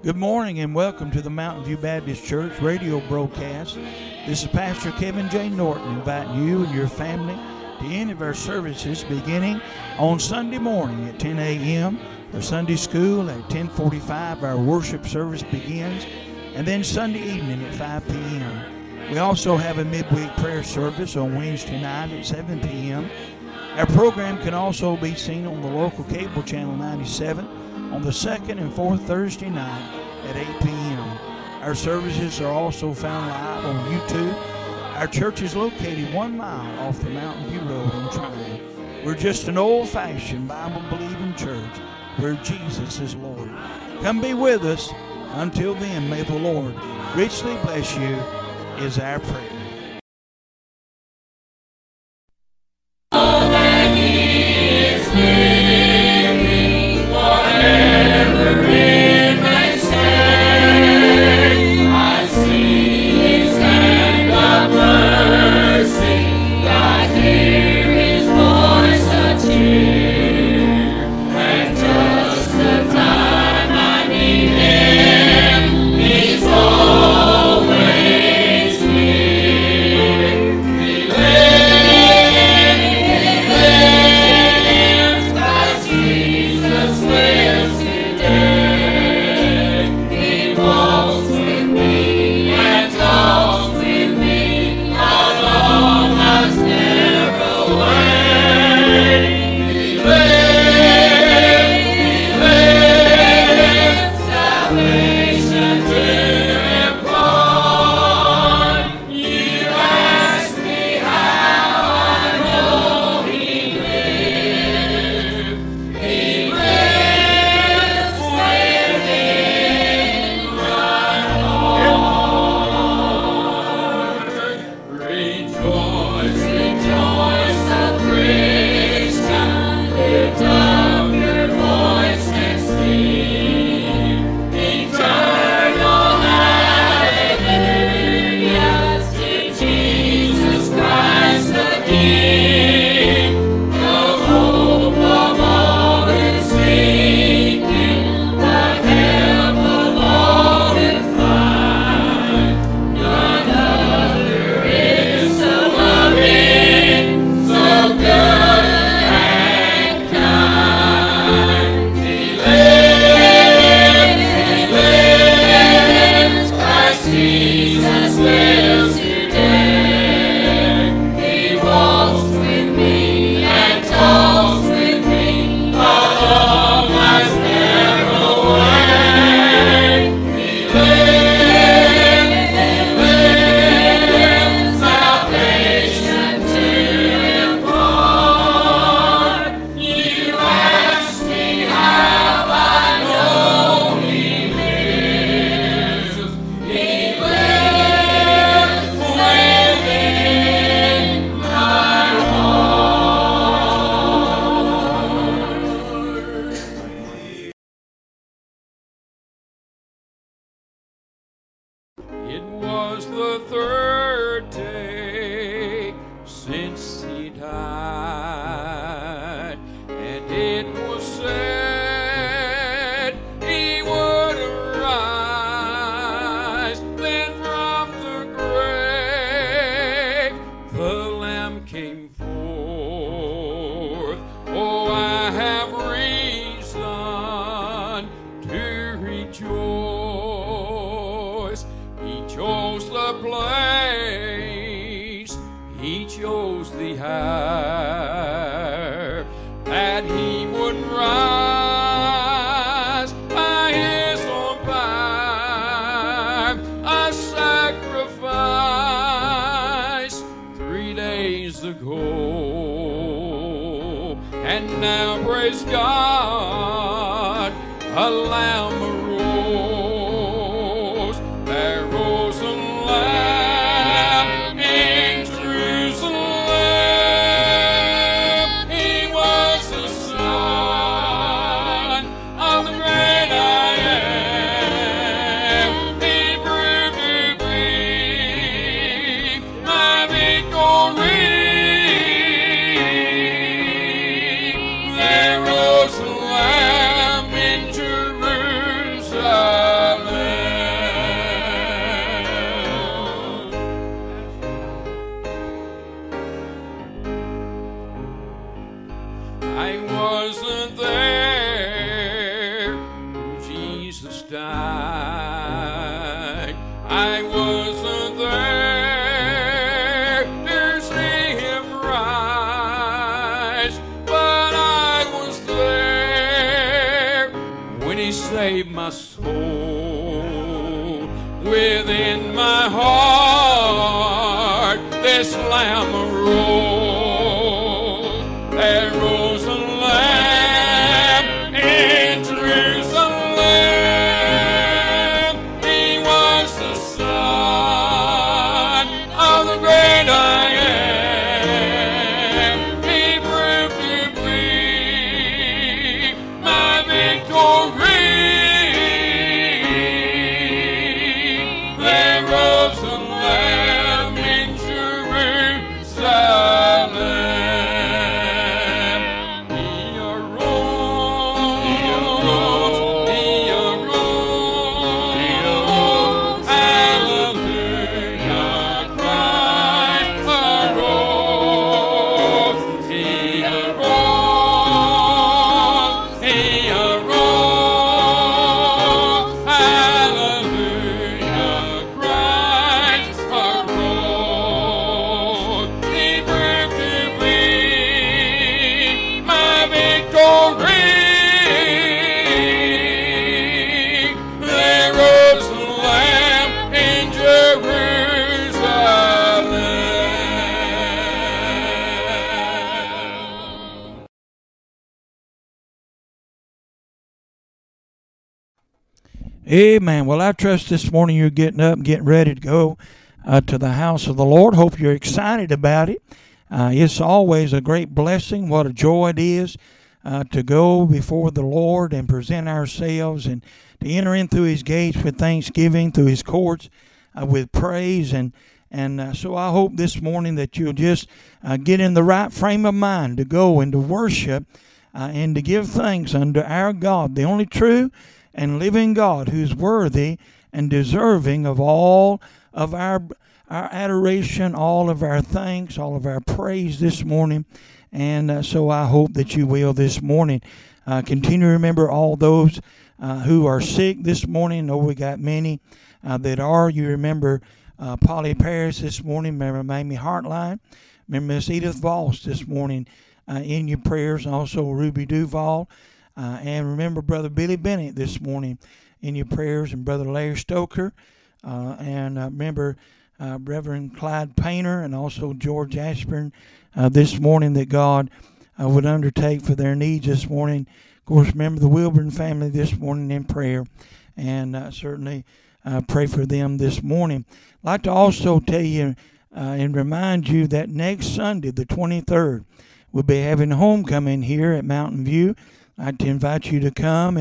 Good morning and welcome to the Mountain View Baptist Church radio broadcast. This is Pastor Kevin J. Norton inviting you and your family to any of our services beginning on Sunday morning at 10 a.m. for Sunday school. At 10:45 our worship service begins, and then Sunday evening at 5 p.m. We also have a midweek prayer service on Wednesday night at 7 p.m. Our program can also be seen on the local cable channel 97 on the second and fourth Thursday night at 8 p.m. Our services are also found live on YouTube. Our church is located 1 mile off the Mountain View Road in Tryon. We're just an old-fashioned Bible-believing church where Jesus is Lord. Come be with us. Until then, may the Lord richly bless you is our prayer. It was the third day since he died, and it was said he would arise. Then from the grave the Lamb came forth. Oh, I have reason to rejoice. He chose the place, he chose the hour, that he would rise by his own power, a sacrifice 3 days ago. And now, praise God, a Lamb arose. There rose a Lamb in Jerusalem. He was the Son of the great I Am. He proved to be my victory. There rose a Lamb in Jerusalem. died. I wasn't there to see him rise, but I was there when he saved my soul. Within my heart, this Lamb arose. There rose a Lamb in Jerusalem. He was the Son of the great I am. He proved to be my victory. There rose a Lamb in Jerusalem. He arose, he arose, he arose, hallelujah, Christ arose. He arose, he arose, hallelujah, Christ arose. He proved to be my victory. There rose the Lamb in Jerusalem. Amen. Well, I trust this morning you're getting up and getting ready to go to the house of the Lord. Hope you're excited about it. It's always a great blessing. What a joy it is to go before the Lord and present ourselves and to enter in through His gates with thanksgiving, through His courts with praise. And so I hope this morning that you'll just get in the right frame of mind to go and to worship and to give thanks unto our God, the only true and living God, who's worthy and deserving of all of our adoration, all of our thanks, all of our praise this morning. And so I hope that you will this morning. Continue to remember all those who are sick this morning. I know we got many that are. You remember Polly Paris this morning. Remember Mamie Hartline. Remember Miss Edith Voss this morning in your prayers. And also Ruby Duval. And remember Brother Billy Bennett this morning in your prayers, and Brother Larry Stoker. And remember Reverend Clyde Painter and also George Ashburn this morning, that God would undertake for their needs this morning. Of course, remember the Wilburn family this morning in prayer, and certainly pray for them this morning. I'd like to also tell you and remind you that next Sunday, the 23rd, we'll be having homecoming here at Mountain View. I'd like to invite you to come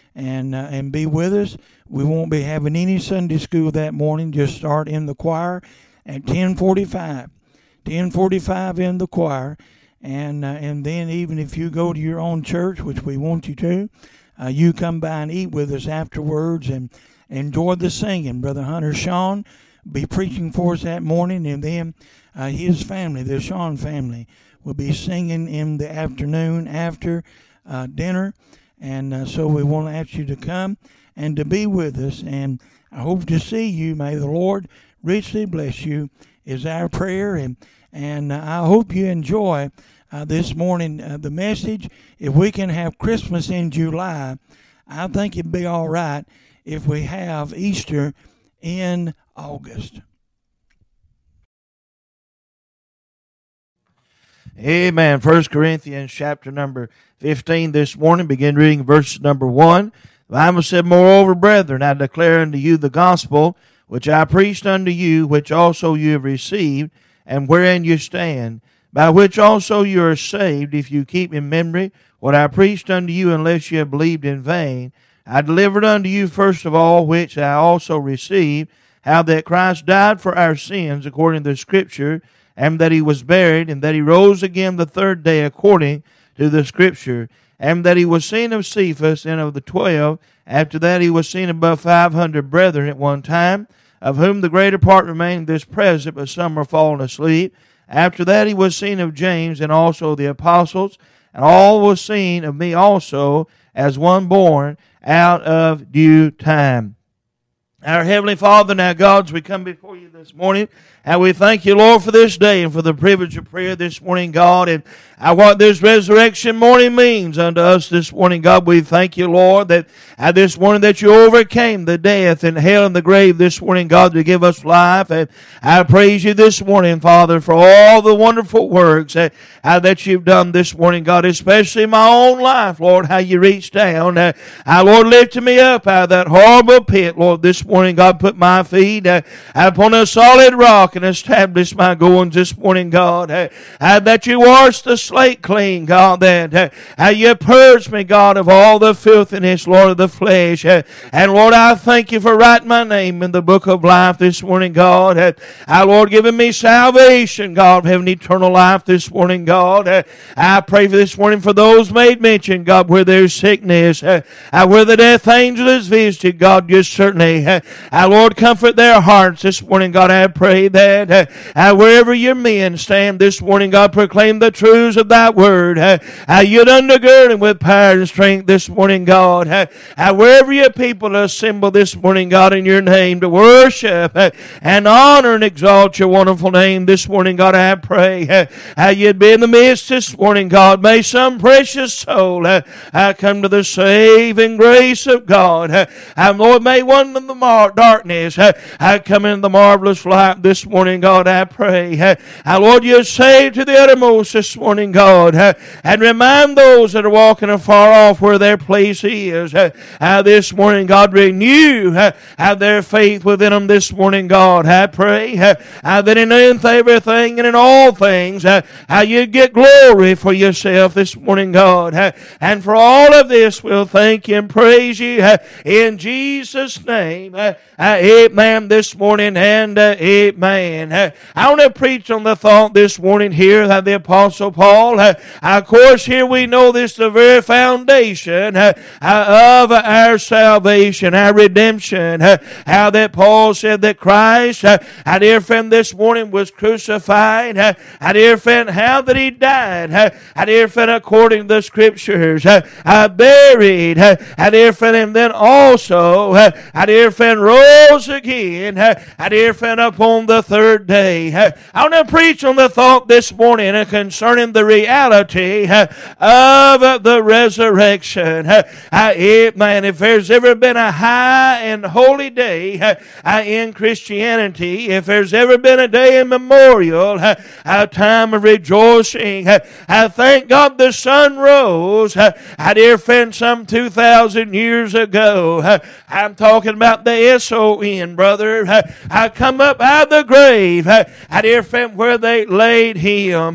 and be with us. We won't be having any Sunday school that morning. Just start in the choir at 10:45. 10:45 in the choir, and then even if you go to your own church, which we want you to, you come by and eat with us afterwards and enjoy the singing. Brother Hunter Sean will be preaching for us that morning, and then his family, the Sean family, will be singing in the afternoon after dinner. And so we want to ask you to come and to be with us, and I hope to see you. May the Lord richly bless you is our prayer, and I hope you enjoy this morning the message. If we can have Christmas in July, I think it'd be all right if we have Easter in August. Amen. 1 Corinthians chapter number 15 this morning. Begin reading verse number 1. The Bible said, Moreover, brethren, I declare unto you the gospel which I preached unto you, which also you have received, and wherein you stand, by which also you are saved, if you keep in memory what I preached unto you, unless you have believed in vain. I delivered unto you first of all, which I also received, how that Christ died for our sins, according to the Scripture, and that he was buried, and that he rose again the third day, according to the Scripture, and that he was seen of Cephas and of the 12. After that he was seen above 500 brethren at one time, of whom the greater part remain this present, but some are fallen asleep. After that he was seen of James, and also the apostles. and all was seen of me also as one born out of due time. Our Heavenly Father, now God, as we come before you this morning, and we thank you, Lord, for this day and for the privilege of prayer this morning, God, and what this resurrection morning means unto us this morning, God. We thank you, Lord, that this morning that you overcame the death and hell and the grave this morning, God, to give us life. And I praise you this morning, Father, for all the wonderful works that you've done this morning, God, especially in my own life, Lord, how you reached down. Lord, lifted me up out of that horrible pit, Lord, this morning, God, put my feet upon a solid rock and established my goings this morning, God. That you washed the slate clean, God, that you purged me, God, of all the filthiness, Lord, of the flesh. And Lord, I thank you for writing my name in the book of life this morning, God. Lord, giving me salvation, God, having eternal life this morning, God. I pray for this morning for those made mention, God, where there's sickness, where the death angel is visited, God, just certainly. Lord, comfort their hearts this morning, God. I pray that wherever your men stand this morning, God, proclaim the truths of thy word. You'd undergird them with power and strength this morning, God. Wherever your people assemble this morning, God, in your name to worship and honor and exalt your wonderful name this morning, God, I pray you'd be in the midst this morning, God. May some precious soul come to the saving grace of God. Lord, may one in the darkness come into the marvelous light this morning, God, I pray. Lord, you save to the uttermost this morning, God, and remind those that are walking afar off where their place is. This morning, God, renew their faith within them this morning, God. I pray that in everything and in all things, you get glory for yourself this morning, God. And for all of this, we'll thank you and praise you in Jesus' name. Amen this morning and amen. I want to preach on the thought this morning here that the Apostle Paul, of course, here we know this the very foundation of our salvation, our redemption. How that Paul said that Christ, dear friend, this morning was crucified. Dear friend, how that he died. Dear friend, according to the Scriptures, buried. Dear friend, and then also, dear friend, rose again. Dear friend, upon the third day. I want to preach on the thought this morning concerning the reality of the resurrection. Amen. If there's ever been a high and holy day in Christianity, if there's ever been a day immemorial, a time of rejoicing, thank God the sun rose. Dear friend, some 2,000 years ago. I'm talking about the S-O-N, brother. I come up out of the grave. Dear friend, where they laid him.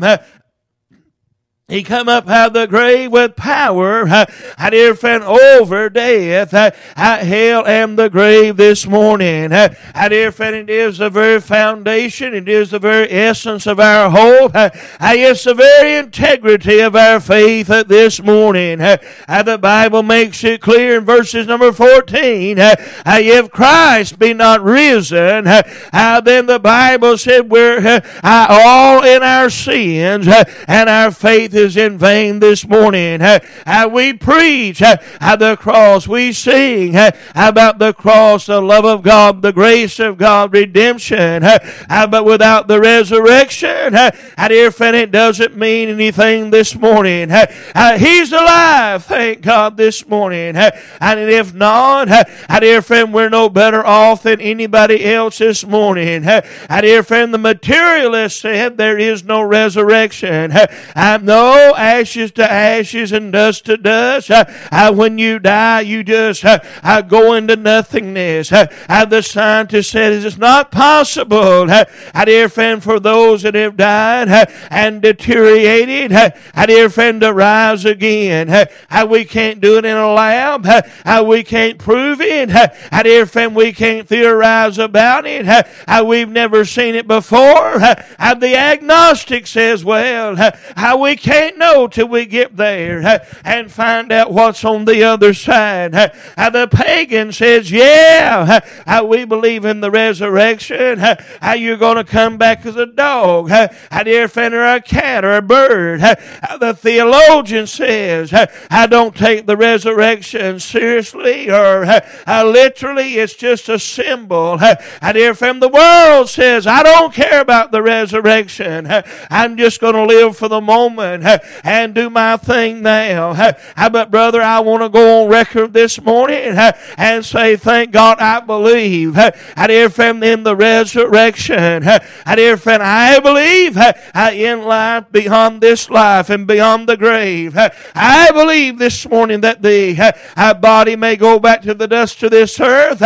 He come up out of the grave with power, dear friend, over death, hell and the grave this morning. Dear friend, it is the very foundation, it is the very essence of our hope. It's the very integrity of our faith this morning. The Bible makes it clear in verses number 14, if Christ be not risen, then the Bible said we're all in our sins, and our faith is in vain this morning. We preach the cross. We sing about the cross, the love of God, the grace of God, redemption. But without the resurrection, dear friend, it doesn't mean anything this morning. He's alive, thank God, this morning. And if not, dear friend, we're no better off than anybody else this morning. Dear friend, the materialist said there is no resurrection. No, ashes to ashes and dust to dust. When you die, you just go into nothingness. The scientist said it's not possible, dear friend, for those that have died and deteriorated, dear friend, to rise again. We can't do it in a lab. We can't prove it. Dear friend, we can't theorize about it. We've never seen it before. The agnostic says, well, we can't can't know till we get there and find out what's on the other side. The pagan says, yeah, we believe in the resurrection. How you're going to come back as a dog, a dear friend, or a cat or a bird. The theologian says, I don't take the resurrection seriously or literally. It's just a symbol. A dear friend, the world says, I don't care about the resurrection. I'm just going to live for the moment and do my thing now. But brother, I want to go on record this morning and say, thank God I believe, I dear friend, in the resurrection. I dear friend, I believe in life beyond this life and beyond the grave. I believe this morning that the body may go back to the dust of this earth.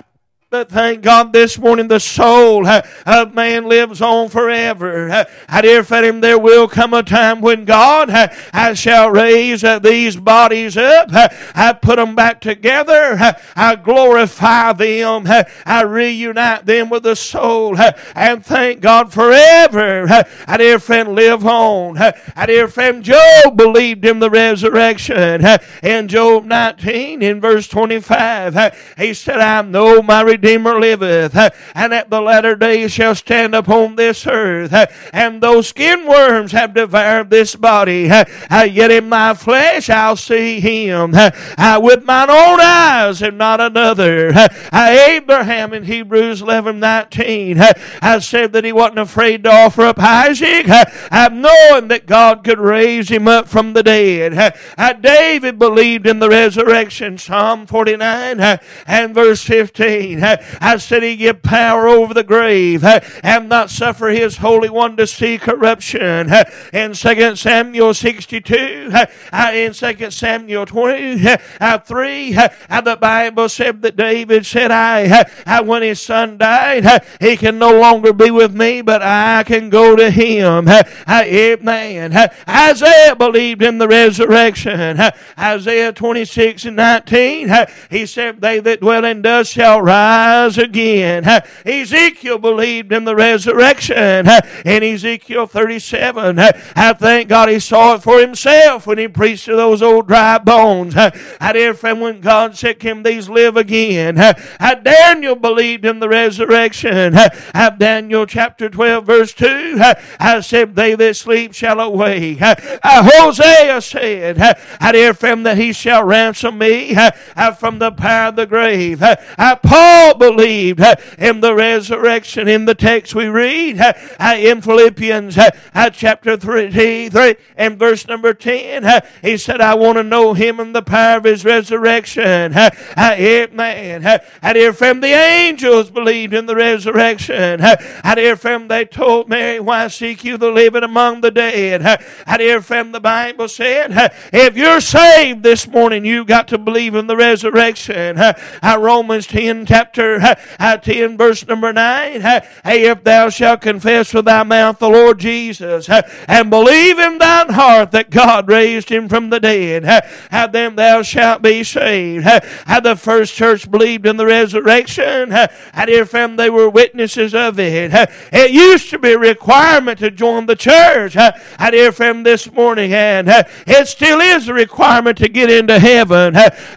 But thank God this morning the soul of man lives on forever. I dear friend, there will come a time when God shall raise these bodies up. I put them back together. I glorify them. I reunite them with the soul. And thank God forever. I dear friend, live on. I dear friend, Job believed in the resurrection. In Job 19, in verse 25, he said, I know my Redeemer liveth, and at the latter days shall stand upon this earth, and though skin worms have devoured this body, yet in my flesh I'll see him with mine own eyes and not another. Abraham in Hebrews 11:19 said that he wasn't afraid to offer up Isaac, knowing that God could raise him up from the dead. David believed in the resurrection. Psalm 49 and verse 15. I said he give power over the grave and not suffer his Holy One to see corruption. In 2 Samuel 62, in 2 Samuel 23, the Bible said that David said, when his son died, he can no longer be with me, but I can go to him. Amen. Isaiah believed in the resurrection. Isaiah 26:19, he said, they that dwell in dust shall rise again. Ezekiel believed in the resurrection. In Ezekiel 37, I thank God he saw it for himself when he preached to those old dry bones. I dear friend, when God said, can these live again? Daniel believed in the resurrection. Daniel chapter 12 verse 2, I said, they that sleep shall awake. Hosea said, I dear friend, that he shall ransom me from the power of the grave. Paul believed in the resurrection. In the text we read in Philippians chapter 3 and verse number 10, he said, I want to know him and the power of his resurrection. Amen. I dear friend, the angels believed in the resurrection. I dear friend, they told Mary, why seek you the living among the dead? I dear friend, the Bible said, if you're saved this morning, you've got to believe in the resurrection. Romans 10 chapter 10 verse number 9, if thou shalt confess with thy mouth the Lord Jesus and believe in thine heart that God raised him from the dead, then thou shalt be saved. The first church believed in the resurrection. Dear friend, they were witnesses of it. It used to be a requirement to join the church. Dear friend, this morning, and it still is a requirement to get into heaven.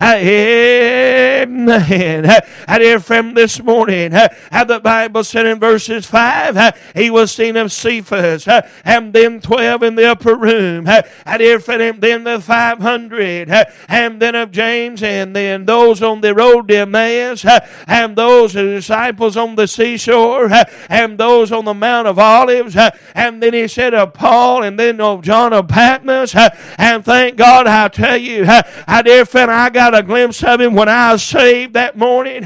Amen. Dear friend, this morning, the Bible said in verses 5, he was seen of Cephas, and then 12 in the upper room, dear friend, then the 500, and then of James, and then those on the road to Emmaus, and those disciples on the seashore, and those on the Mount of Olives, and then he said of Paul, and then of John of Patmos, and thank God, I tell you, dear friend, I got a glimpse of him when I was saved that morning.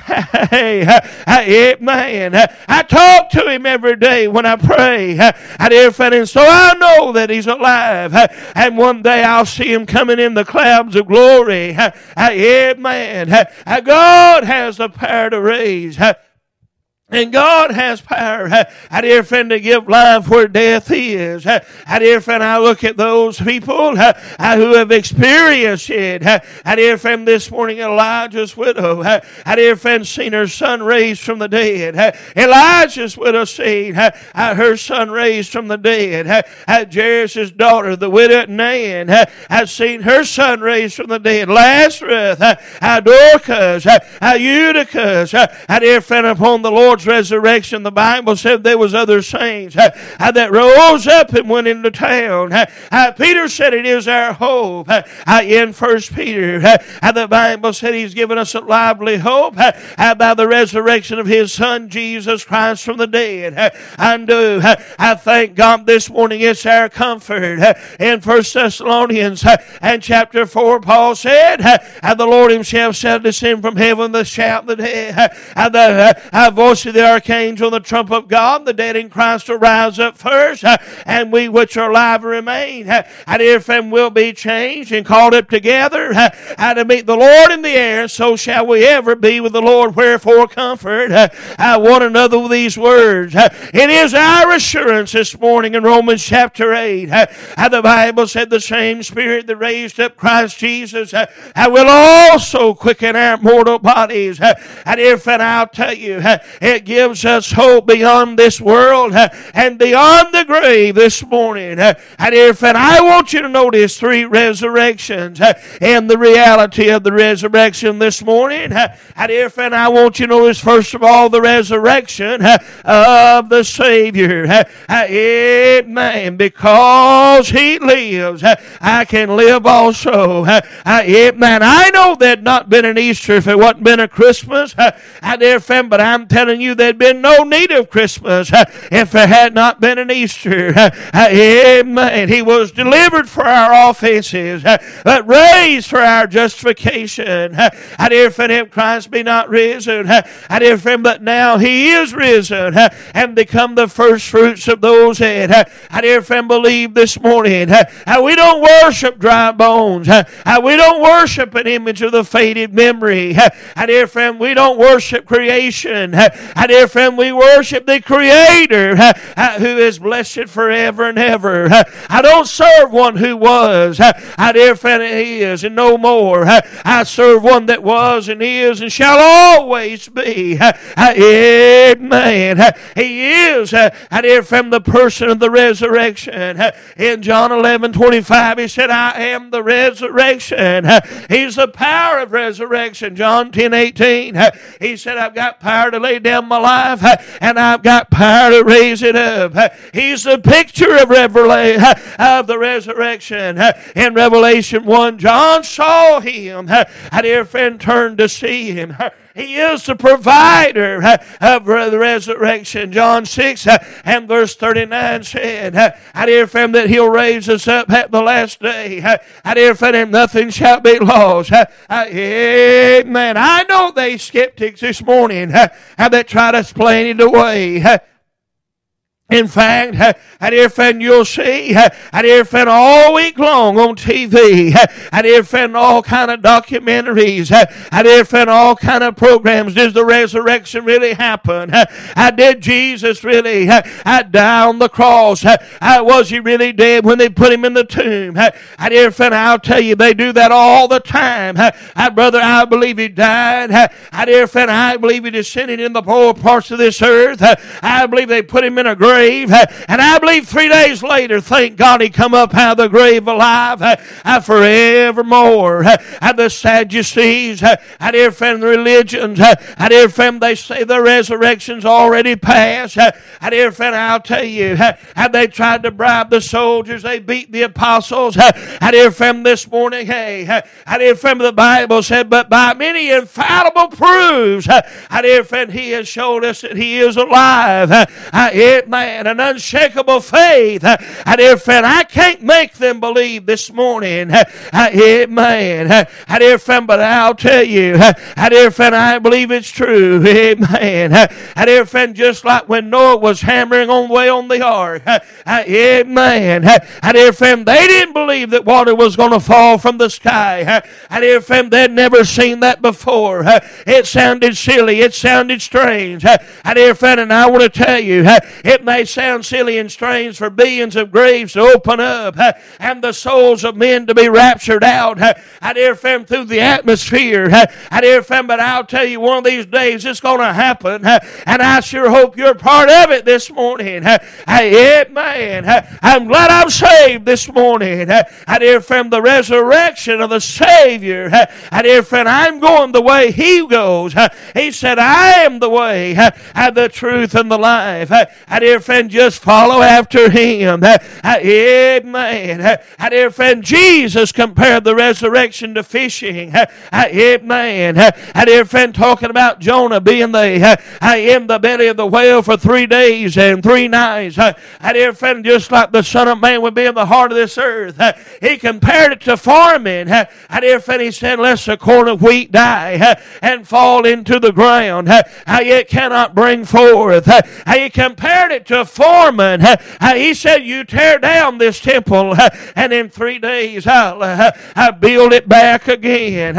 Amen. I talk to him every day when I pray. Dear friend, and so I know that he's alive. And one day I'll see him coming in the clouds of glory. Amen. God has the power to raise And God has power, dear friend, to give life where death is. Dear friend, I look at those people who have experienced it. Dear friend, this morning, Elijah's widow, dear friend, seen her son raised from the dead. Elijah's widow seen her son raised from the dead. Jairus' daughter, the widow Nan, has seen her son raised from the dead. Lazarus, Dorcas, Eutychus, dear friend, upon the Lord's resurrection, the Bible said there was other saints that rose up and went into town. Peter said it is our hope. In 1 Peter, the Bible said he's given us a lively hope by the resurrection of his son Jesus Christ from the dead. I thank God this morning it's our comfort. In 1 Thessalonians and chapter 4, Paul said, the Lord himself shall descend from heaven, the shout of the dead, the voice of the archangel, the trump of God, the dead in Christ will rise up first, and we which are alive remain. And if and will be changed and called up together, to meet the Lord in the air, so shall we ever be with the Lord. Wherefore comfort one another with these words. It is our assurance this morning in Romans chapter 8. The Bible said the same Spirit that raised up Christ Jesus will also quicken our mortal bodies. And if, and I'll tell you, it gives us hope beyond this world and beyond the grave this morning. And if, and I want you to notice 3 resurrections and the reality of the resurrection this morning. And if, and I want you to notice first of all the resurrection of the Savior. Amen. Because He lives, I can live also. Amen. I know there'd not been an Easter if it wasn't been a Christmas. But I'm telling you there'd been no need of Christmas if there had not been an Easter. Amen. He was delivered for our offenses, but raised for our justification. If Christ be not risen, but now He is risen and become the first fruits of those that believe this morning. We don't worship dry bones. We don't worship an image of the faded memory. We don't worship creation. We worship the Creator who is blessed forever and ever. I don't serve one who was, and is, and no more. I serve one that was and is and shall always be. Amen. He is, the person of the resurrection. In John 11:25, He said, I am the resurrection. He's the power of resurrection. John 10:18, He said, I've got power to lay down my life, and I've got power to raise it up. He's the picture of the resurrection. In Revelation 1, John saw Him. Turned to see Him. He is the provider of the resurrection. John 6 and verse 39 said, that He'll raise us up at the last day. And nothing shall be lost. Amen. I know they skeptics this morning that try to explain it away. In fact, you'll see, all week long on TV, all kind of documentaries, all kind of programs, does the resurrection really happen? Did Jesus really die on the cross? Was He really dead when they put Him in the tomb? I'll tell you, they do that all the time. Brother, I believe He died. I believe He descended in the lower parts of this earth. I believe they put Him in a grave. And I believe 3 days later, thank God, He come up out of the grave alive forevermore. The Sadducees, the religions, they say the resurrection's already passed. I'll tell you, they tried to bribe the soldiers. They beat the apostles. This morning, the Bible said, but by many infallible proofs, He has showed us that He is alive. amen, an unshakable faith. Dear friend, I can't make them believe this morning. Amen. Dear friend, but I'll tell you, dear friend, I believe it's true. Amen. Dear friend, just like when Noah was hammering on the way on the ark. Amen. Dear friend, they didn't believe that water was going to fall from the sky. Dear friend, they'd never seen that before. It sounded silly. It sounded strange. Dear friend, and I want to tell you, it may sound silly and strange for billions of graves to open up and the souls of men to be raptured out. Dear friend, through the atmosphere. Dear friend, but I'll tell you, one of these days it's going to happen, and I sure hope you're part of it this morning. Amen. I'm glad I'm saved this morning. Dear friend, the resurrection of the Savior. Dear friend, I'm going the way He goes. He said, I am the way, the truth, and the life. Dear friend, just follow after Him. Amen. Dear friend, Jesus compared the resurrection to fishing. Amen. Dear friend, talking about Jonah being in the belly of the whale for 3 days and 3 nights. Dear friend, just like the Son of Man would be in the heart of this earth. He compared it to farming. Dear friend, He said, lest a corn of wheat die and fall into the ground, it cannot bring forth. He compared it to farming. He said, you tear down this temple, and in 3 days I'll build it back again.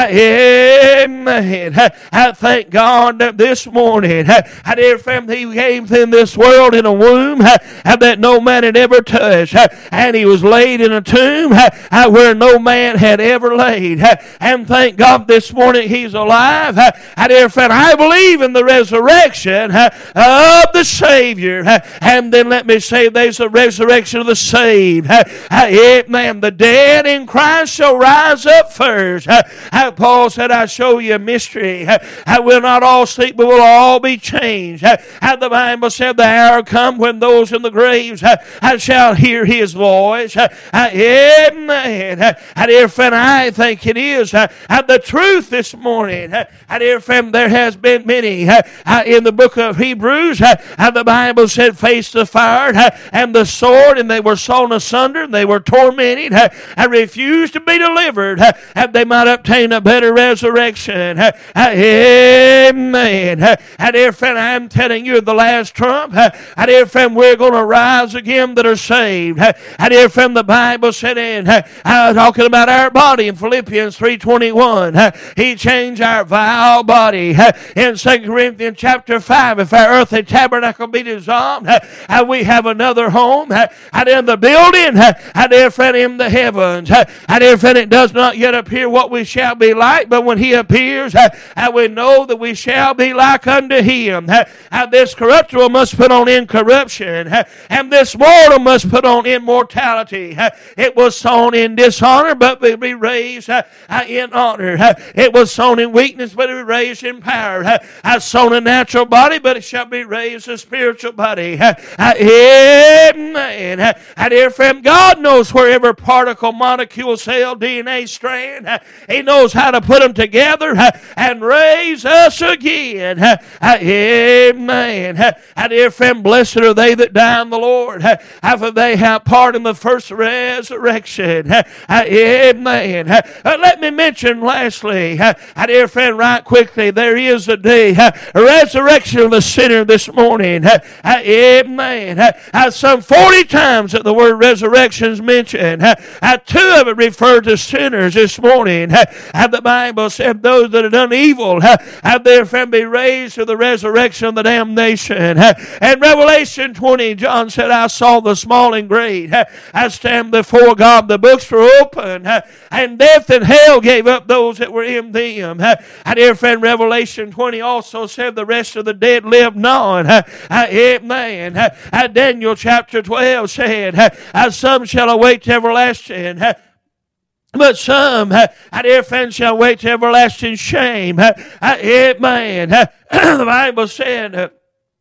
Amen. I thank God that this morning, dear friend, He came in this world in a womb that no man had ever touched, and He was laid in a tomb where no man had ever laid. And thank God this morning He's alive. Dear friend, I believe in the resurrection of the Savior. And then let me say, there's a resurrection of the saved. Amen. The dead in Christ shall rise up first. Paul said, I show you a mystery. We'll not all sleep, but we'll all be changed. The Bible said, the hour come when those in the graves shall hear His voice. Amen. Dear friend, I think it is the truth this morning. Dear friend, there has been many in the book of Hebrews. The Bible said, face the fire and the sword, and they were sawn asunder, and they were tormented, and refused to be delivered, that they might obtain a better resurrection. Amen. Dear friend, I'm telling you, the last trump. Dear friend, we're going to rise again that are saved. Dear friend, the Bible said in talking about our body in Philippians 3:21, He changed our vile body. In 2 Corinthians chapter 5, if our earthly tabernacle be dissolved, we have another home. In the building, dear friend, in the heavens. Dear friend, it does not yet appear what we shall be like, but when He appears, we know that we shall be like unto Him. This corruptible must put on incorruption, and this mortal must put on immortality. It was sown in dishonor, but will be raised in honor. It was sown in weakness, but it will be raised in power. Sown a natural body, but it shall be raised a spiritual body. Amen. Dear friend, God knows where every particle, molecule, cell, DNA strand, He knows how to put them together and raise us again. Amen. Dear friend, blessed are they that die in the Lord, for they have part in the first resurrection. Amen. Let me mention lastly, dear friend, right quickly, there is a day, a resurrection of the sinner this morning. Amen. Some 40 times that the word resurrection is mentioned. 2 of it refer to sinners this morning. The Bible said those that have done evil have their friend be raised to the resurrection of the damnation. In Revelation 20, John said, I saw the small and great. I stand before God. The books were open, and death and hell gave up those that were in them. Dear friend, Revelation 20 also said the rest of the dead lived not. Amen. Daniel chapter 12 said, some shall await to everlasting, but some, dear friend, shall wait to everlasting shame. Amen. The Bible said,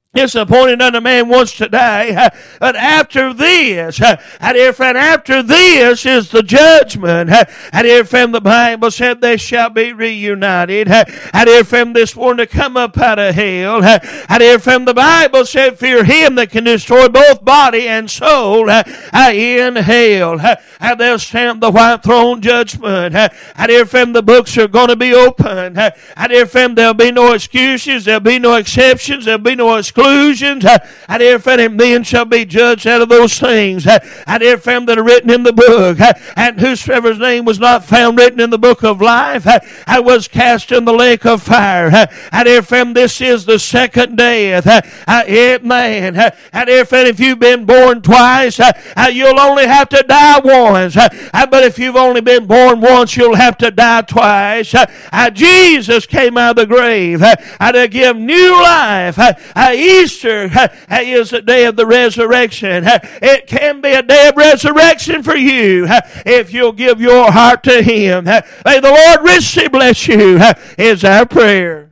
It's appointed unto man once to die, but after this, after this is the judgment. And if the Bible said they shall be reunited, and if this one to come up out of hell, and if the Bible said fear him that can destroy both body and soul in hell, and they'll stand the white throne judgment, and if the books are going to be open, and if there'll be no excuses, there'll be no exceptions, there'll be no exclusions. And if any men shall be judged out of those things, and if them that are written in the book, and whosoever's name was not found written in the book of life, I was cast in the lake of fire. And if this is the second death, amen. And if you've been born twice, you'll only have to die once. But if you've only been born once, you'll have to die twice. Jesus came out of the grave to give new life. Easter is the day of the resurrection. It can be a day of resurrection for you if you'll give your heart to Him. May the Lord richly bless you is our prayer.